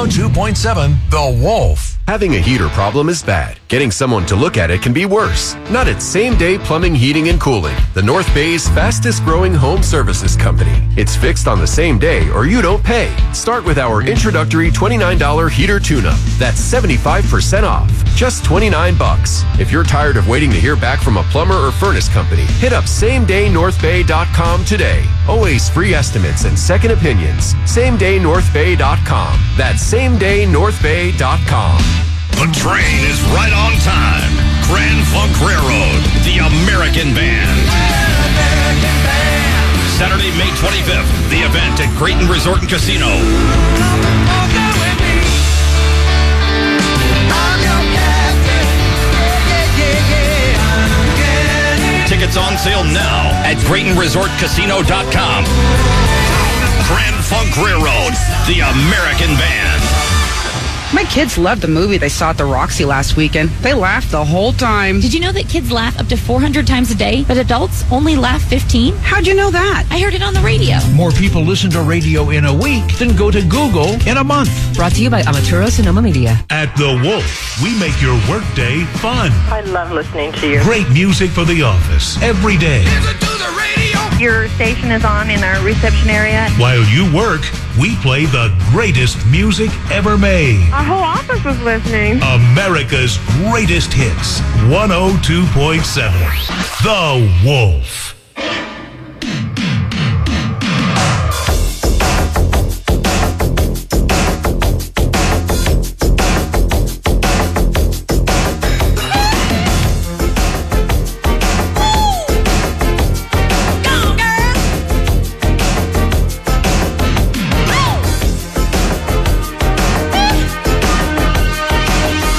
102.7 The Wolf. Having a heater problem is bad. Getting someone to look at it can be worse. Not at Same Day Plumbing, Heating, and Cooling, the North Bay's fastest growing home services company. It's fixed on the same day or you don't pay. Start with our introductory $29 heater tune-up. That's 75% off. Just $29. If you're tired of waiting to hear back from a plumber or furnace company, hit up SameDayNorthBay.com today. Always free estimates and second opinions. SameDayNorthBay.com. That's SameDayNorthBay.com. The train is right on time. Grand Funk Railroad, the American Band. Saturday, May 25th, the event at Creighton Resort and Casino. Tickets on sale now at CreightonResortCasino.com. Grand Funk Railroad, the American Band. My kids loved the movie they saw at the Roxy last weekend. They laughed the whole time. Did you know that kids laugh up to 400 times a day, but adults only laugh 15? How'd you know that? I heard it on the radio. More people listen to radio in a week than go to Google in a month. Brought to you by Amaturo Sonoma Media. At The Wolf, we make your workday fun. I love listening to you. Great music for the office every day. Listen to the radio. Your station is on in our reception area. While you work, we play the greatest music ever made. Our whole office was listening. America's greatest hits. 102.7. The Wolf.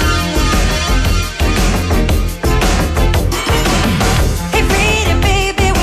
Hey, pretty baby,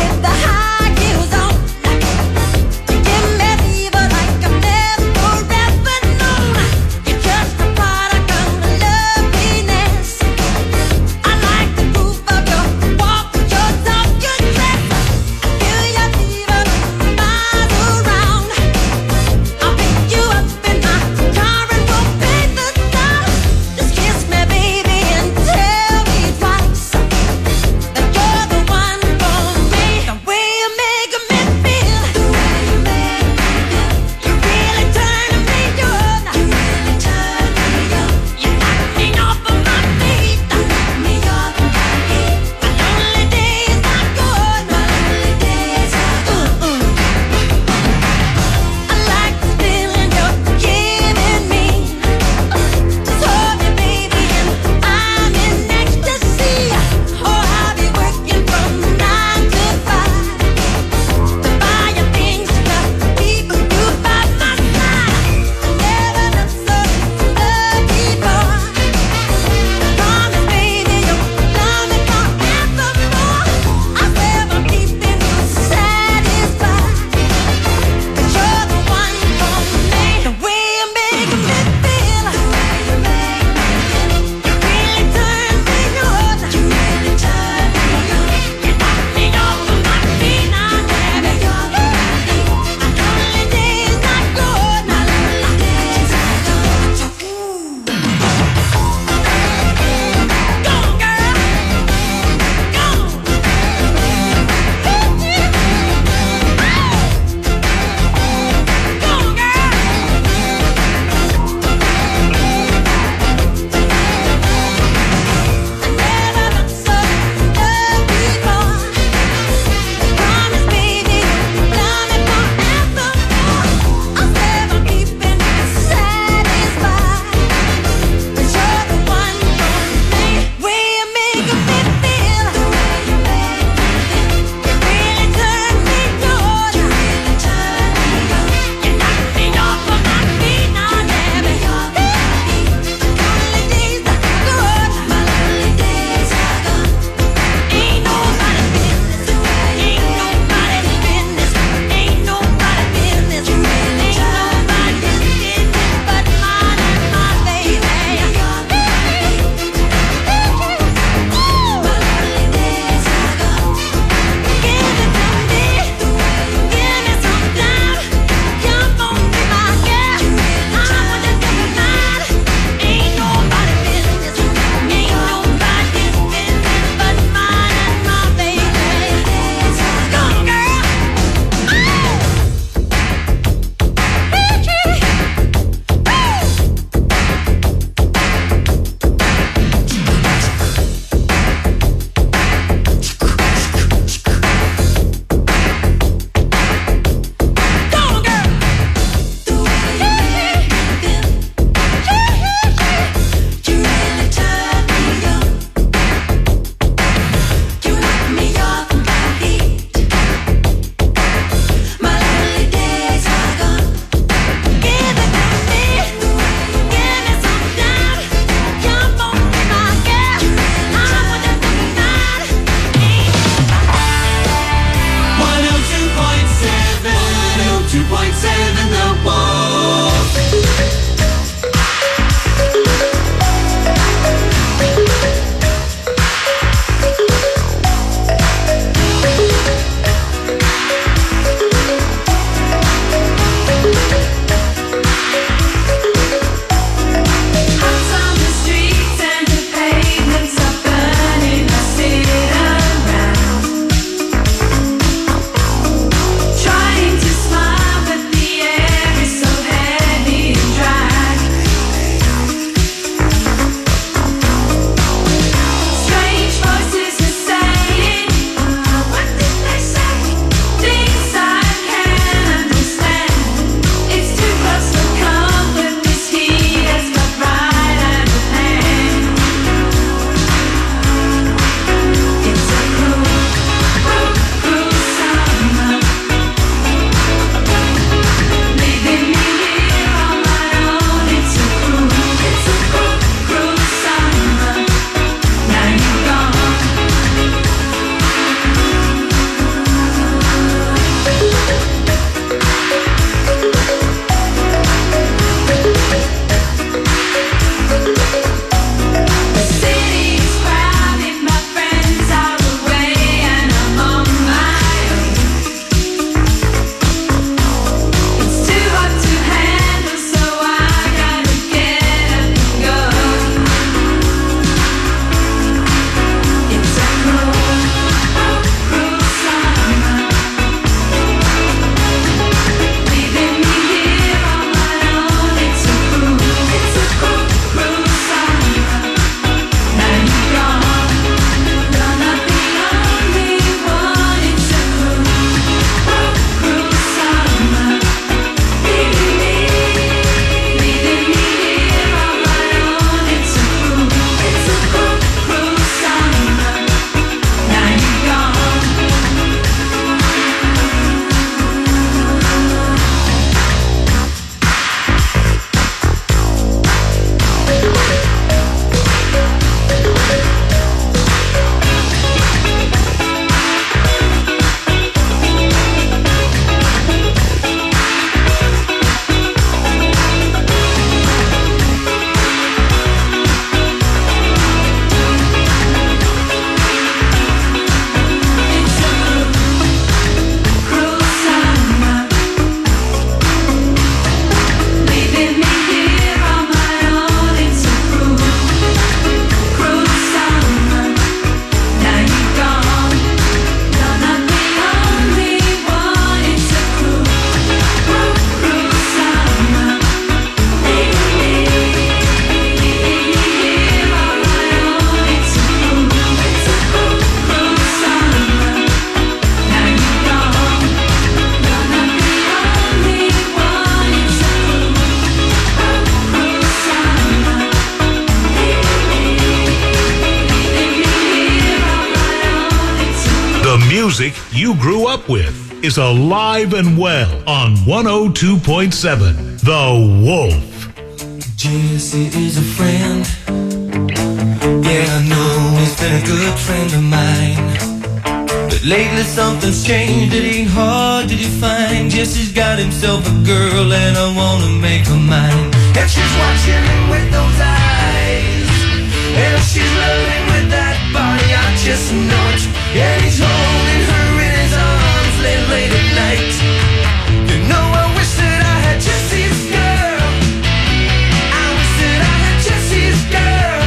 The music you grew up with is alive and well on 102.7 The Wolf. Jesse is a friend. Yeah, I know he's been a good friend of mine. But lately something's changed. It ain't hard to define. Jesse's got himself a girl and I wanna make her mine. And she's watching him with those eyes, and she's loving with that body, I just know it. And he's holding her in his arms late at night. You know I wish that I had Jesse's girl. I wish that I had Jesse's girl.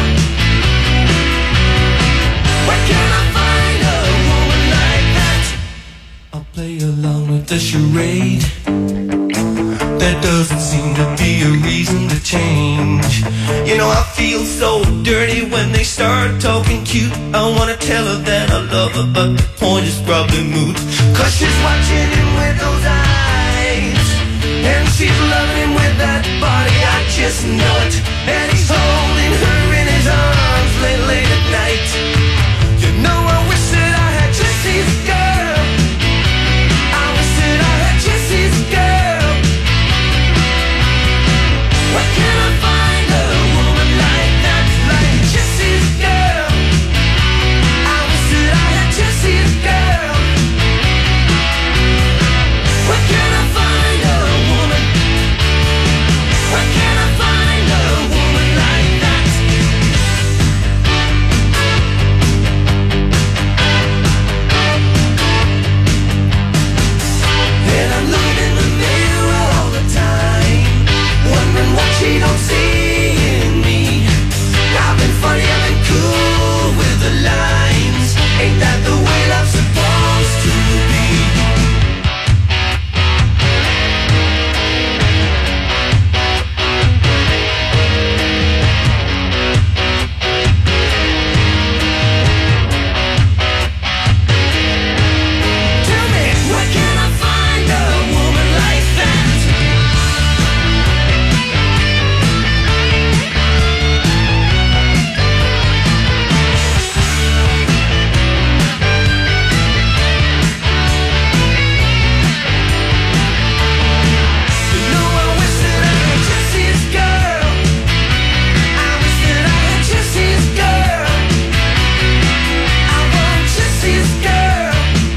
Where can I find a woman like that? I'll play along with the charade. There doesn't seem to be a reason to change. You know I feel so dirty when they start talking cute. I wanna tell her that I love her, but the point is probably moot. Cause she's watching him with those eyes, and she's loving him with that body, I just know it. And he's holding her in his arms late at night. You know I wish that I had Jesse's girl. I wish that I had Jesse's girl. Where can I find a woman like that, like Jesse's girl? I wish that I had Jesse's girl. Where can I find a woman? Where can I find a woman like that? And I'm looking in the mirror all the time, wondering what she don't see in me. I've been funny, I've been cool with the lines. Ain't that the way love's supposed to be? Tell me, where can I find a woman like that? You know I wish that I had Jesse's girl. I wish that I had Jesse's girl. I want Jesse's girl.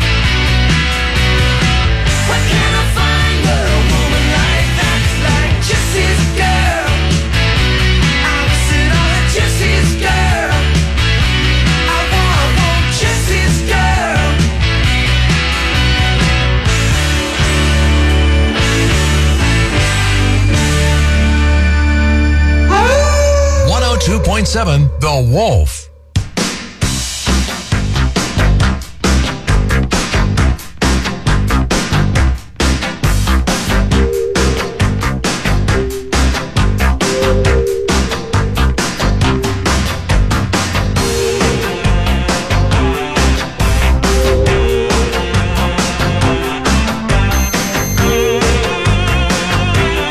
Where can I find a woman like that, like Jesse's girl? I wish that I had Jesse's girl. I want Jesse's girl. 102.7 The Wolf.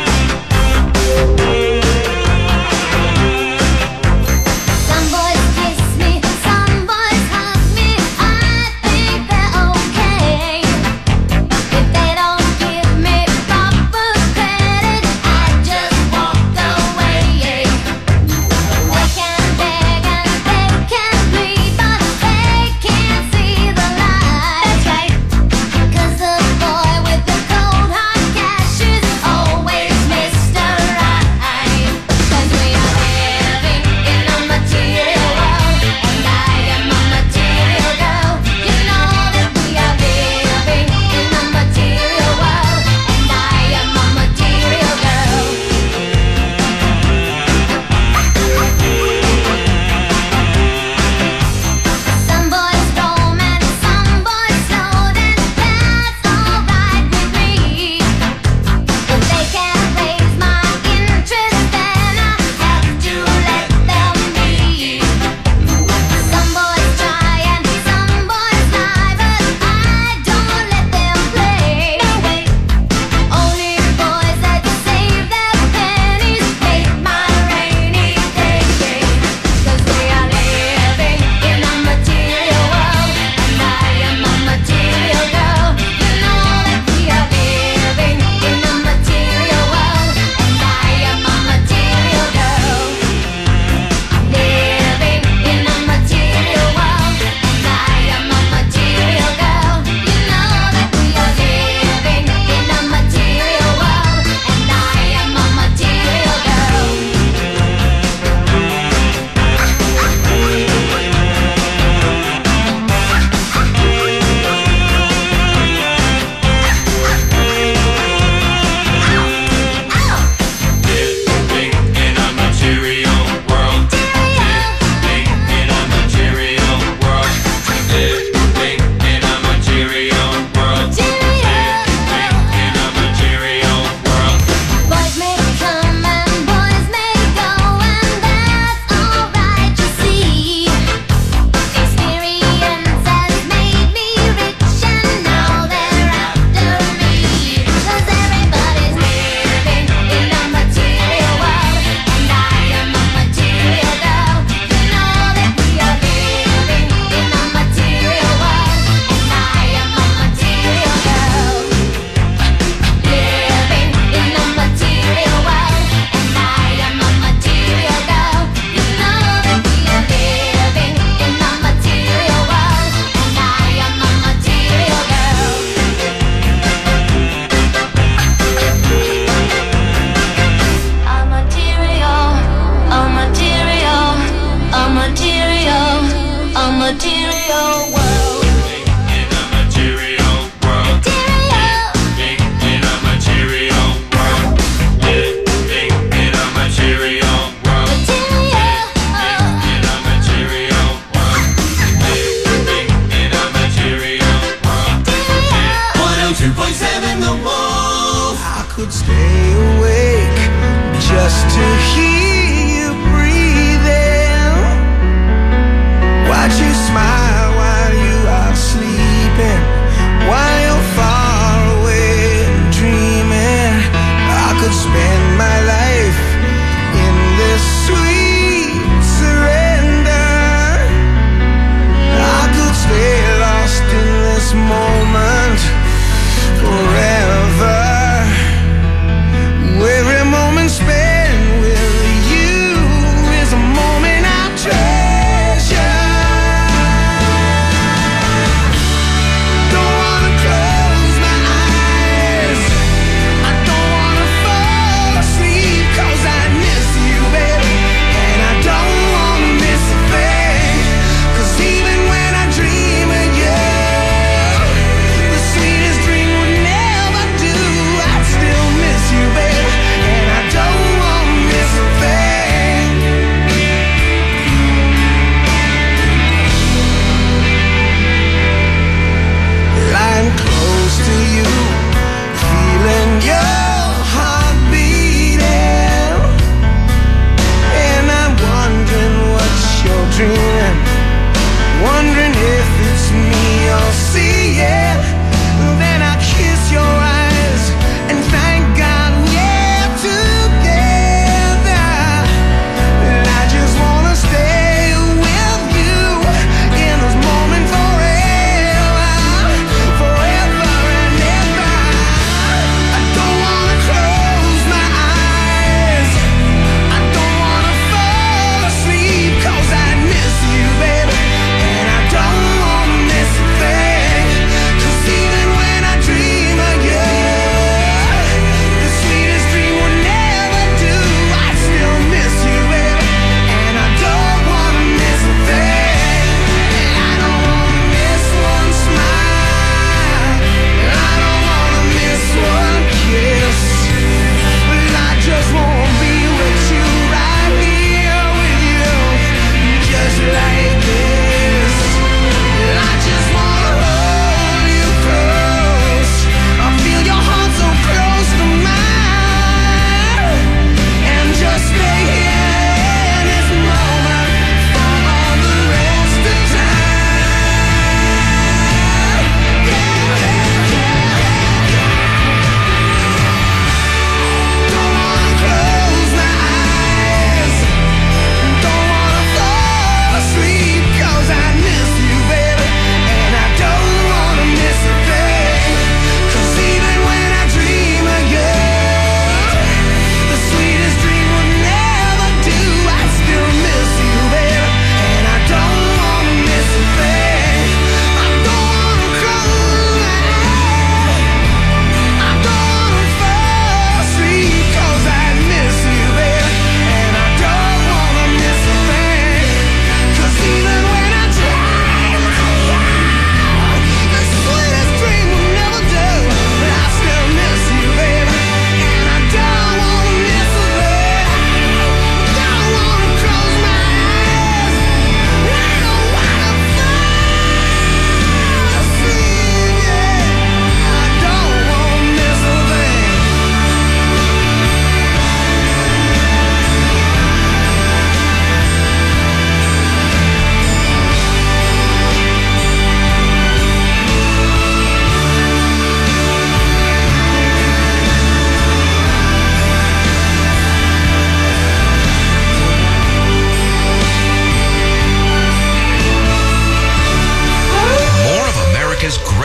Some boys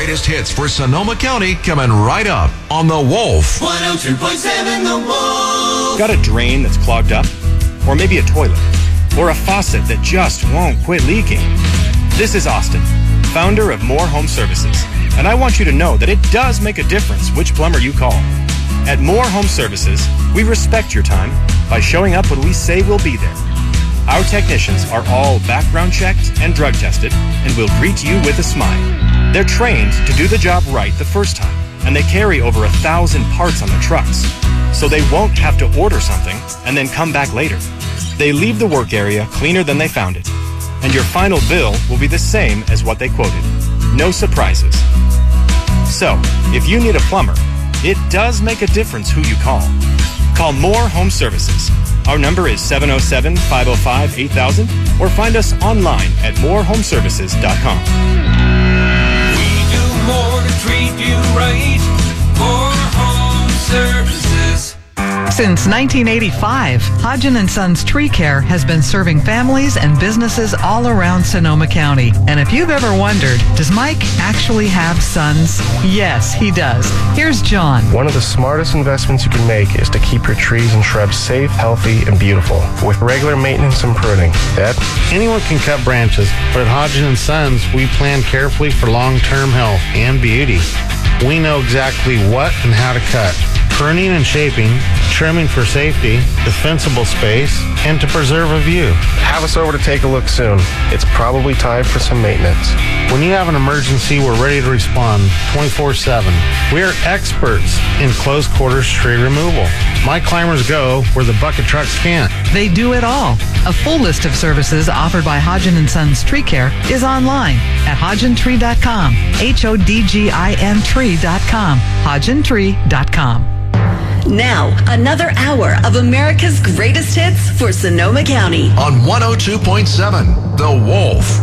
greatest hits for Sonoma County coming right up on The Wolf. 102.7 The Wolf. Got a drain that's clogged up? Or maybe a toilet? Or a faucet that just won't quit leaking? This is Austin, founder of More Home Services, and I want you to know that it does make a difference which plumber you call. At More Home Services, we respect your time by showing up when we say we'll be there. Our technicians are all background checked and drug tested and will greet you with a smile. They're trained to do the job right the first time, and they carry over 1,000 parts on their trucks, so they won't have to order something and then come back later. They leave the work area cleaner than they found it, and your final bill will be the same as what they quoted. No surprises. So, if you need a plumber, it does make a difference who you call. Call More Home Services. Our number is 707-505-8000 or find us online at morehomeservices.com. We do more to treat you right. More Home Services. Since 1985, Hodgen & Sons Tree Care has been serving families and businesses all around Sonoma County. And if you've ever wondered, does Mike actually have sons? Yes, he does. Here's John. One of the smartest investments you can make is to keep your trees and shrubs safe, healthy, and beautiful with regular maintenance and pruning. Dad? Anyone can cut branches, but at Hodgen & Sons, we plan carefully for long-term health and beauty. We know exactly what and how to cut. Pruning and shaping, trimming for safety, defensible space, and to preserve a view. Have us over to take a look soon. It's probably time for some maintenance. When you have an emergency, we're ready to respond 24/7. We are experts in close quarters tree removal. My climbers go where the bucket trucks can't. They do it all. A full list of services offered by Hodgen & Sons Tree Care is online at hodgentree.com. HODGIN tree.com. hodgentree.com. Now, another hour of America's greatest hits for Sonoma County. On 102.7, The Wolf.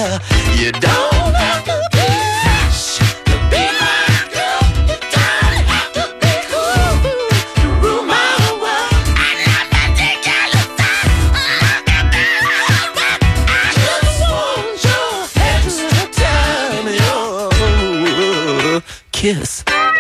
You don't have to be rich to be my girl. You don't have to be cool to rule my world. I love that ridiculous stuff. I just want your extra time, your kiss.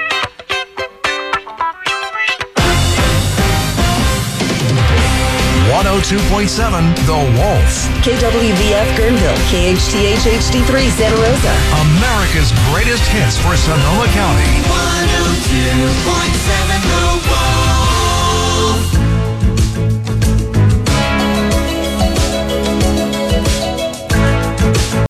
102.7 The Wolf. KWVF Guerneville, KHTH HD3 Santa Rosa. America's greatest hits for Sonoma County. 102.7 The Wolf.